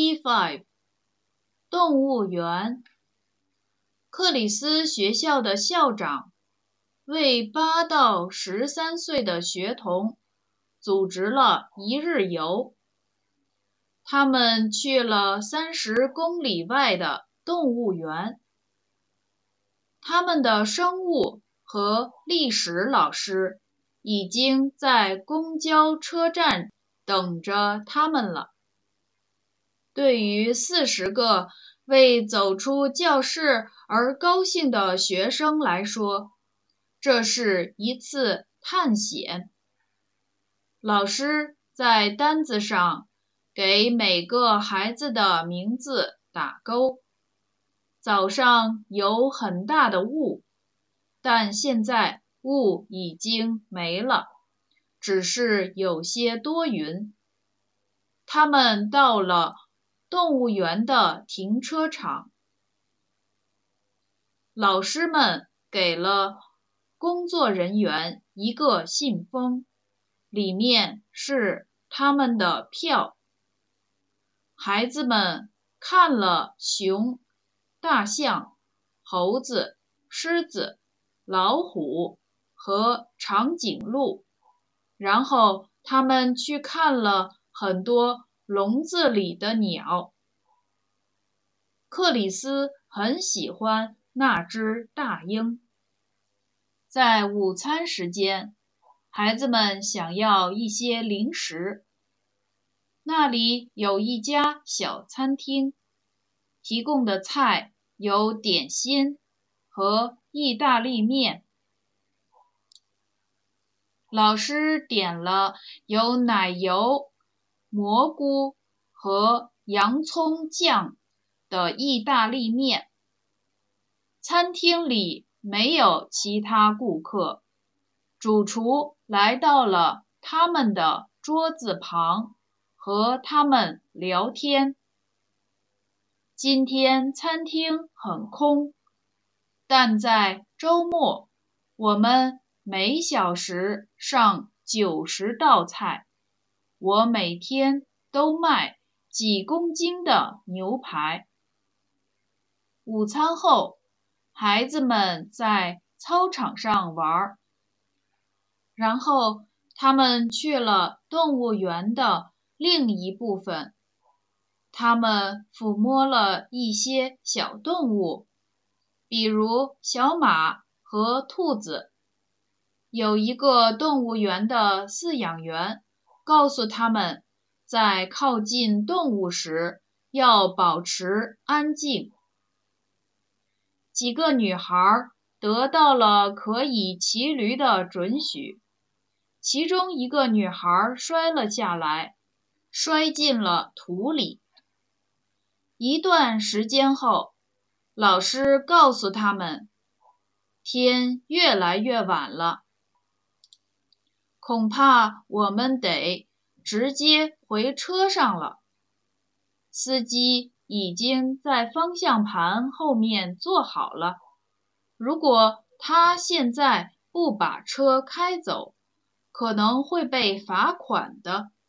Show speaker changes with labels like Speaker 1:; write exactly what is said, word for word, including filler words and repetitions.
Speaker 1: B five 动物园。克里斯学校的校长为八到十三岁的学童组织了一日游。他们去了三十公里外的动物园。他们的生物和历史老师已经在公交车站等着他们了。对于四十个为走出教室而高兴的学生来说，这是一次探险。老师在单子上给每个孩子的名字打勾。早上有很大的雾，但现在雾已经没了，只是有些多云。他们到了动物园的停车场。老师们给了工作人员一个信封，里面是他们的票。孩子们看了熊、大象、猴子、狮子、老虎和长颈鹿，然后他们去看了很多笼子里的鸟。克里斯很喜欢那只大鹰。在午餐时间，孩子们想要一些零食。那里有一家小餐厅，提供的菜有点心和意大利面。老师点了有奶油、蘑菇和洋葱酱的意大利面。餐厅里没有其他顾客，主厨来到了他们的桌子旁，和他们聊天。今天餐厅很空，但在周末，我们每小时上九十道菜。我每天都卖几公斤的牛排。午餐后，孩子们在操场上玩，然后他们去了动物园的另一部分。他们抚摸了一些小动物，比如小马和兔子。有一个动物园的饲养员告诉他们，在靠近动物时要保持安静。几个女孩得到了可以骑驴的准许，其中一个女孩摔了下来，摔进了土里。一段时间后，老师告诉他们，天越来越晚了，恐怕我们得直接回车上了。司机已经在方向盘后面坐好了，如果他现在不把车开走，可能会被罚款的。